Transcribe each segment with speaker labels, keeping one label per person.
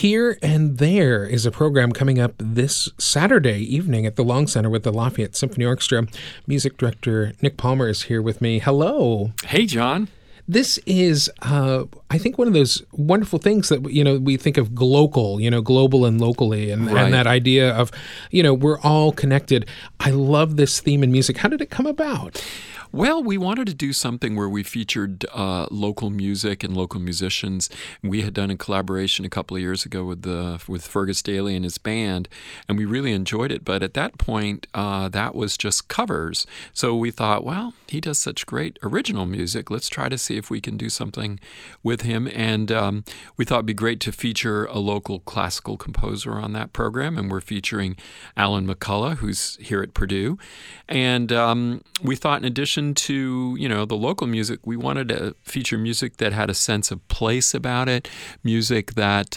Speaker 1: Here and There is a program coming up this Saturday evening at the Long Center with the Lafayette Symphony Orchestra. Music director Nick Palmer is here with me. Hello.
Speaker 2: Hey, John.
Speaker 1: This is, I think, one of those wonderful things that, we think of global and locally, and that idea of, we're all connected. I love this theme in music. How did it come about?
Speaker 2: Well, we wanted to do something where we featured local music and local musicians. We had done a collaboration a couple of years ago with Fergus Daly and his band, and we really enjoyed it. But at that point, that was just covers. So we thought, well, he does such great original music. Let's try to see if we can do something with him. And we thought it'd be great to feature a local classical composer on that program. And we're featuring Alan McCullough, who's here at Purdue. And we thought, in addition to the local music, we wanted to feature music that had a sense of place about it, music that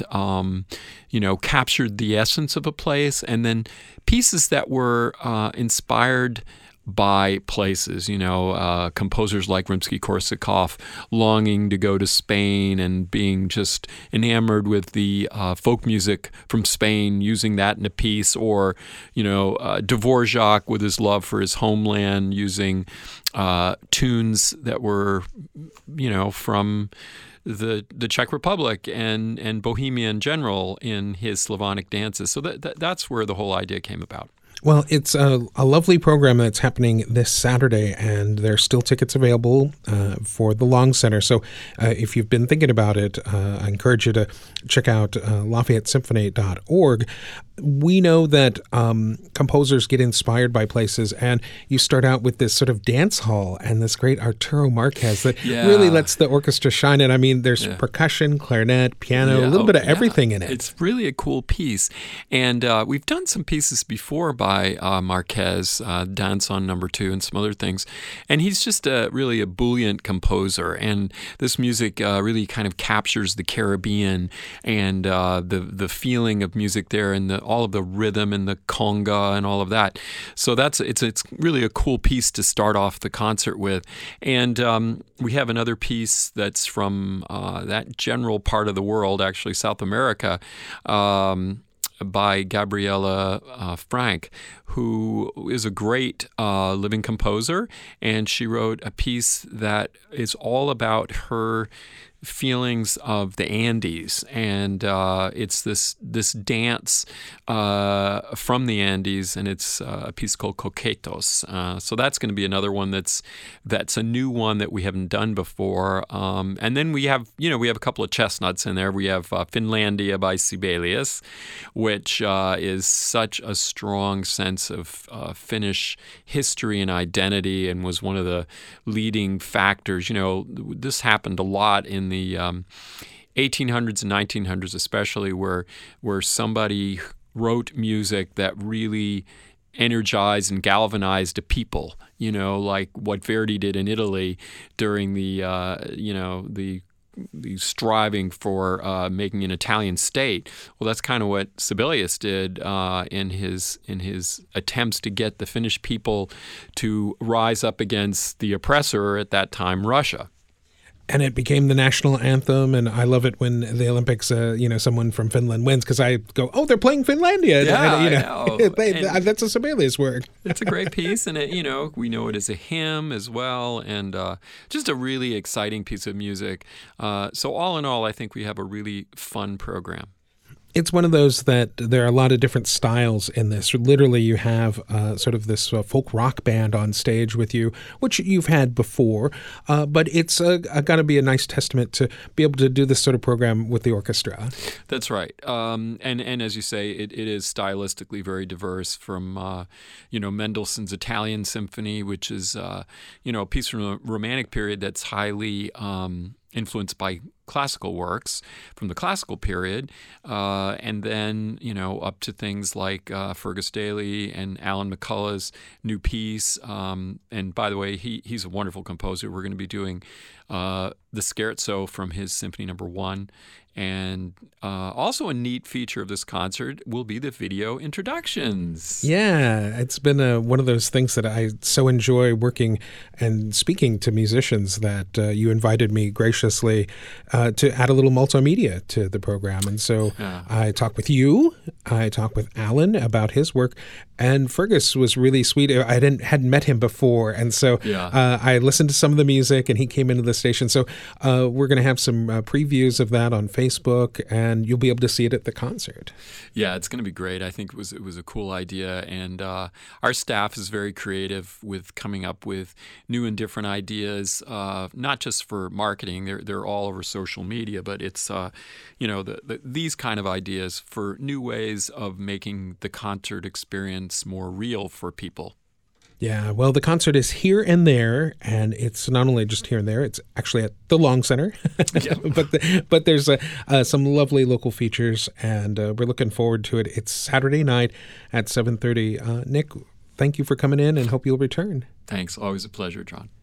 Speaker 2: captured the essence of a place, and then pieces that were inspired by places, composers like Rimsky-Korsakov longing to go to Spain and being just enamored with the folk music from Spain, using that in a piece, or, Dvorak with his love for his homeland, using tunes that were, from the Czech Republic and Bohemia in general in his Slavonic dances. So that's where the whole idea came about.
Speaker 1: Well, it's a lovely program that's happening this Saturday, and there's still tickets available for the Long Center. So if you've been thinking about it, I encourage you to check out LafayetteSymphony.org. We know that composers get inspired by places, and you start out with this sort of dance hall and this great Arturo Marquez that really lets the orchestra shine. And I mean, there's percussion, clarinet, piano, a little bit of everything in it.
Speaker 2: It's really a cool piece. And we've done some pieces before by Marquez, Dance on Number 2 and some other things. And he's just really a brilliant composer. And this music really kind of captures the Caribbean and the feeling of music there, and all of the rhythm and the conga and all of that. So it's really a cool piece to start off the concert with. And we have another piece that's from that general part of the world, actually South America, by Gabriela Frank, who is a great living composer, and she wrote a piece that is all about her feelings of the Andes, and it's this dance from the Andes, and it's a piece called Coquetos. So that's going to be another one that's a new one that we haven't done before. And then we have a couple of chestnuts in there. We have Finlandia by Sibelius, which is such a strong sense of Finnish history and identity, and was one of the leading factors. This happened a lot in the 1800s and 1900s, especially, where somebody wrote music that really energized and galvanized a people, like what Verdi did in Italy during the striving for making an Italian state. Well, that's kind of what Sibelius did in his attempts to get the Finnish people to rise up against the oppressor at that time, Russia.
Speaker 1: And it became the national anthem, and I love it when the Olympics, someone from Finland wins, because I go, oh, they're playing Finlandia.
Speaker 2: Yeah,
Speaker 1: that's a Sibelius work.
Speaker 2: It's a great piece, and we know it as a hymn as well, and just a really exciting piece of music. So all in all, I think we have a really fun program.
Speaker 1: It's one of those that there are a lot of different styles in this. Literally, you have sort of this folk rock band on stage with you, which you've had before, but it's got to be a nice testament to be able to do this sort of program with the orchestra.
Speaker 2: That's right. And as you say, it is stylistically very diverse from, Mendelssohn's Italian Symphony, which is, a piece from the Romantic period that's highly influenced by classical works from the classical period, and then, up to things like Fergus Daly and Alan McCullough's new piece. And by the way, he's a wonderful composer. We're going to be doing the Scherzo from his Symphony No. 1. And also a neat feature of this concert will be the video introductions.
Speaker 1: Yeah, it's been one of those things that I so enjoy working and speaking to musicians that you invited me graciously to add a little multimedia to the program. And so I talked with you, I talked with Alan about his work, and Fergus was really sweet. I hadn't met him before, and so I listened to some of the music, and he came into the station. So we're going to have some previews of that on Facebook, and you'll be able to see it at the concert.
Speaker 2: Yeah, it's going to be great. I think it was a cool idea, and our staff is very creative with coming up with new and different ideas, not just for marketing. They're all over social media, but it's these kind of ideas for new ways of making the concert experience more real for people.
Speaker 1: Yeah, well, the concert is here and there, and it's not only just here and there, it's actually at the Long Center, but there's some lovely local features, and we're looking forward to it. It's Saturday night at 7:30. Nick, thank you for coming in, and hope you'll return.
Speaker 2: Thanks. Always a pleasure, John.